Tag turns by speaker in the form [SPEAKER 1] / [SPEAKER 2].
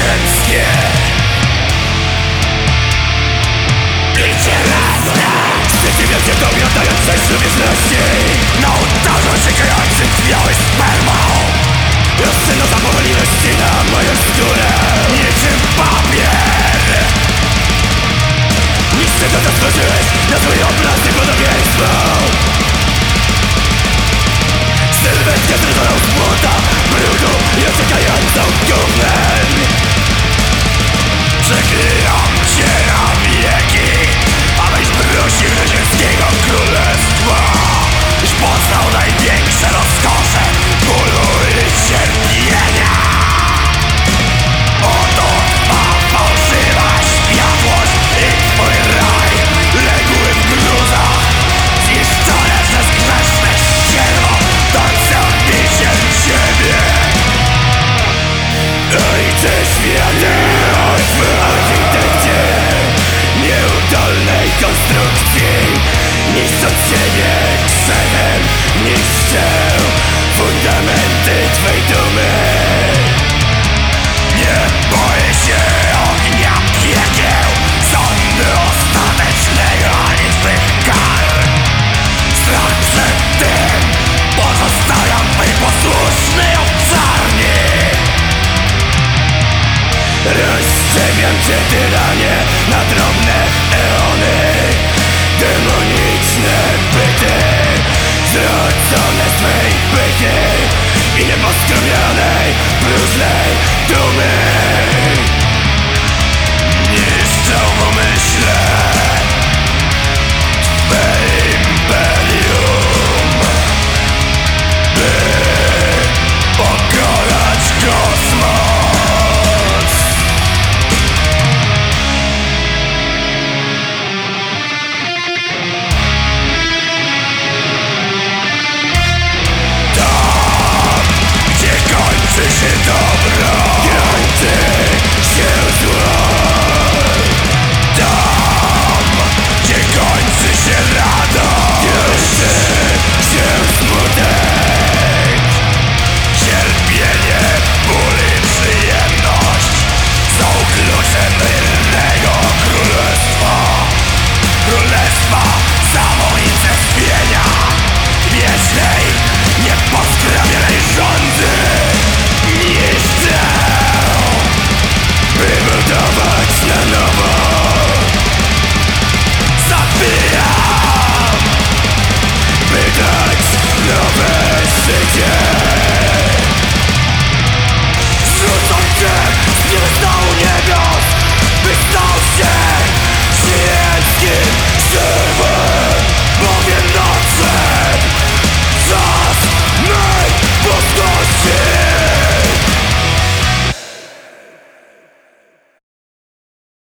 [SPEAKER 1] ziemskie i cielesne. Sprzeciwiam się tobie, oddając cześć lubieczności. Na ołtarzu ociekającym krwią i spermą rozsynosa powoli rozcina moją skórę niczym papier. Nic z tego, co stworzyłeś na swój obraz i podobieństwo. Sylwetkę zrodzoną z błota, brudu i ociekającą gównem. Przeklinam cię na wieki, abyś wrócił do ziemskiego królestwa. Już poznał największe rozkosze bólu i cierpienia. Oto twa fałszywa światłość i twój raj legły w gruzach, zniszczone przez grzeszne ścierwo, tańce odbiciem ciebie. Ojcze świata, architekcie nieudolnej konstrukcji, niszcząc siebie grzechem, niszczę fundamenty twej dumy. Nie boję się ognia piekieł, sądu ostatecznego ani twych kar. Strach przed tym pozostawiam twej posłusznej owczarni. Rozszczepiam cię, tyranie, na drobne eony. Demoniczne byty, zrodzone z twej pychy i nieposkromionej, próżnej dumy.